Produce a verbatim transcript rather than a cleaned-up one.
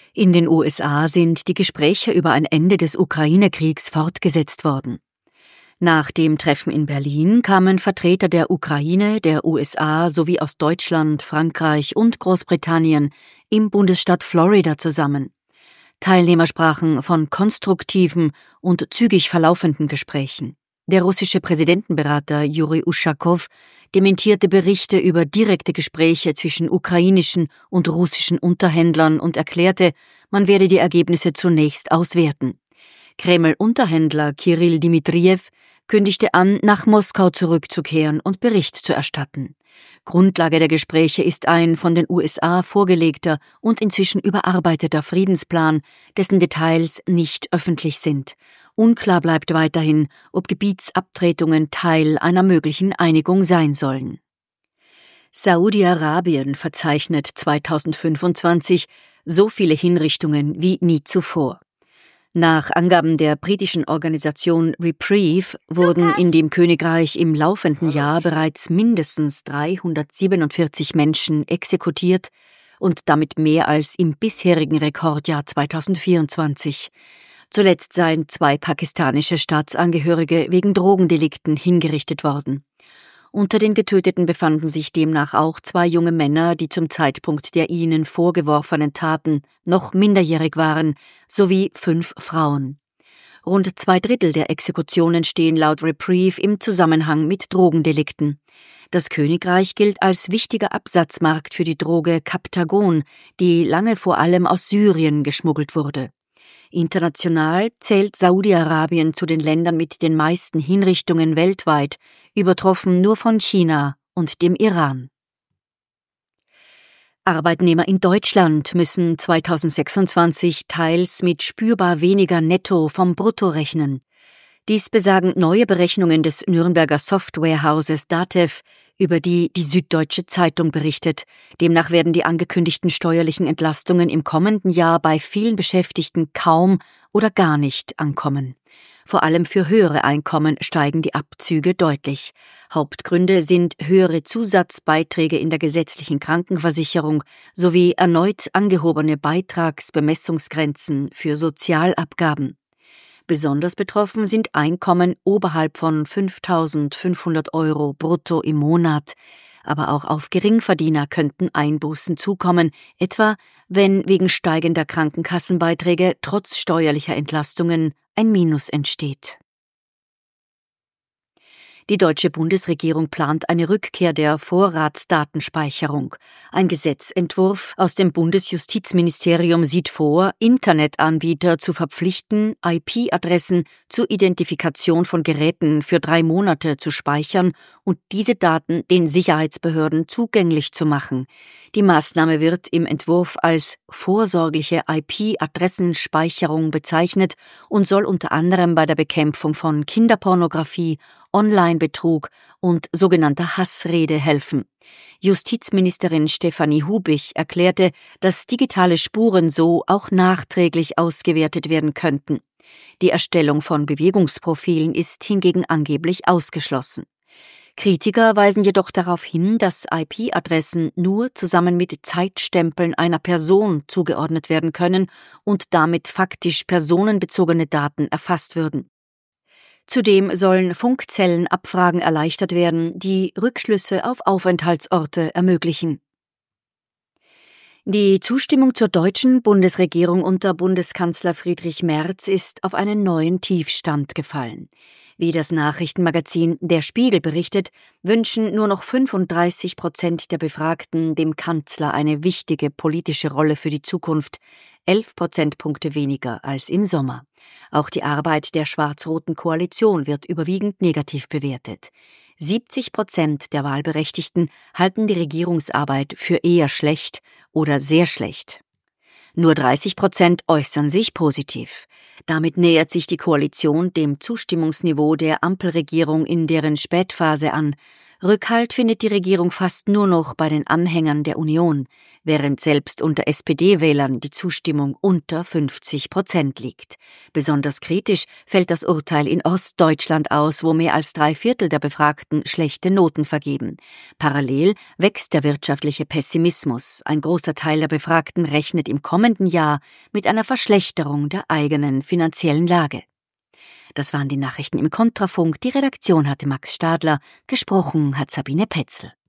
In den U S A sind die Gespräche über ein Ende des Ukraine-Kriegs fortgesetzt worden. Nach dem Treffen in Berlin kamen Vertreter der Ukraine, der U S A sowie aus Deutschland, Frankreich und Großbritannien im Bundesstaat Florida zusammen. Teilnehmer sprachen von konstruktiven und zügig verlaufenden Gesprächen. Der russische Präsidentenberater Juri Uschakow dementierte Berichte über direkte Gespräche zwischen ukrainischen und russischen Unterhändlern und erklärte, man werde die Ergebnisse zunächst auswerten. Kreml-Unterhändler Kirill Dmitrijew kündigte an, nach Moskau zurückzukehren und Bericht zu erstatten. Grundlage der Gespräche ist ein von den U S A vorgelegter und inzwischen überarbeiteter Friedensplan, dessen Details nicht öffentlich sind. Unklar bleibt weiterhin, ob Gebietsabtretungen Teil einer möglichen Einigung sein sollen. Saudi-Arabien verzeichnet zweitausendfünfundzwanzig so viele Hinrichtungen wie nie zuvor. Nach Angaben der britischen Organisation Reprieve wurden in dem Königreich im laufenden Jahr bereits mindestens dreihundertsiebenundvierzig Menschen exekutiert und damit mehr als im bisherigen Rekordjahr zweitausendvierundzwanzig. Zuletzt seien zwei pakistanische Staatsangehörige wegen Drogendelikten hingerichtet worden. Unter den Getöteten befanden sich demnach auch zwei junge Männer, die zum Zeitpunkt der ihnen vorgeworfenen Taten noch minderjährig waren, sowie fünf Frauen. Rund zwei Drittel der Exekutionen stehen laut Reprieve im Zusammenhang mit Drogendelikten. Das Königreich gilt als wichtiger Absatzmarkt für die Droge Captagon, die lange vor allem aus Syrien geschmuggelt wurde. International zählt Saudi-Arabien zu den Ländern mit den meisten Hinrichtungen weltweit, übertroffen nur von China und dem Iran. Arbeitnehmer in Deutschland müssen zweitausendsechsundzwanzig teils mit spürbar weniger Netto vom Brutto rechnen. Dies besagen neue Berechnungen des Nürnberger Softwarehauses Datev, über die die Süddeutsche Zeitung berichtet. Demnach werden die angekündigten steuerlichen Entlastungen im kommenden Jahr bei vielen Beschäftigten kaum oder gar nicht ankommen. Vor allem für höhere Einkommen steigen die Abzüge deutlich. Hauptgründe sind höhere Zusatzbeiträge in der gesetzlichen Krankenversicherung sowie erneut angehobene Beitragsbemessungsgrenzen für Sozialabgaben. Besonders betroffen sind Einkommen oberhalb von fünftausendfünfhundert Euro brutto im Monat. Aber auch auf Geringverdiener könnten Einbußen zukommen, etwa wenn wegen steigender Krankenkassenbeiträge trotz steuerlicher Entlastungen ein Minus entsteht. Die deutsche Bundesregierung plant eine Rückkehr der Vorratsdatenspeicherung. Ein Gesetzentwurf aus dem Bundesjustizministerium sieht vor, Internetanbieter zu verpflichten, I P-Adressen zur Identifikation von Geräten für drei Monate zu speichern und diese Daten den Sicherheitsbehörden zugänglich zu machen. Die Maßnahme wird im Entwurf als vorsorgliche I P-Adressenspeicherung bezeichnet und soll unter anderem bei der Bekämpfung von Kinderpornografie, Online-Betrug und sogenannter Hassrede helfen. Justizministerin Stefanie Hubich erklärte, dass digitale Spuren so auch nachträglich ausgewertet werden könnten. Die Erstellung von Bewegungsprofilen ist hingegen angeblich ausgeschlossen. Kritiker weisen jedoch darauf hin, dass I P-Adressen nur zusammen mit Zeitstempeln einer Person zugeordnet werden können und damit faktisch personenbezogene Daten erfasst würden. Zudem sollen Funkzellenabfragen erleichtert werden, die Rückschlüsse auf Aufenthaltsorte ermöglichen. Die Zustimmung zur deutschen Bundesregierung unter Bundeskanzler Friedrich Merz ist auf einen neuen Tiefstand gefallen. Wie das Nachrichtenmagazin Der Spiegel berichtet, wünschen nur noch fünfunddreißig Prozent der Befragten dem Kanzler eine wichtige politische Rolle für die Zukunft, elf Prozentpunkte weniger als im Sommer. Auch die Arbeit der schwarz-roten Koalition wird überwiegend negativ bewertet. siebzig Prozent der Wahlberechtigten halten die Regierungsarbeit für eher schlecht oder sehr schlecht. Nur dreißig Prozent äußern sich positiv. Damit nähert sich die Koalition dem Zustimmungsniveau der Ampelregierung in deren Spätphase an. Rückhalt findet die Regierung fast nur noch bei den Anhängern der Union, während selbst unter S P D-Wählern die Zustimmung unter fünfzig Prozent liegt. Besonders kritisch fällt das Urteil in Ostdeutschland aus, wo mehr als drei Viertel der Befragten schlechte Noten vergeben. Parallel wächst der wirtschaftliche Pessimismus. Ein großer Teil der Befragten rechnet im kommenden Jahr mit einer Verschlechterung der eigenen finanziellen Lage. Das waren die Nachrichten im Kontrafunk. Die Redaktion hatte Max Stadler, gesprochen hat Sabine Petzel.